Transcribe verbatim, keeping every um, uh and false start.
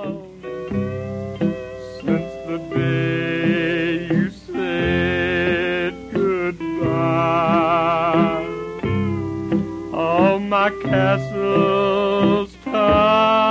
since the day you said goodbye. All my castles tower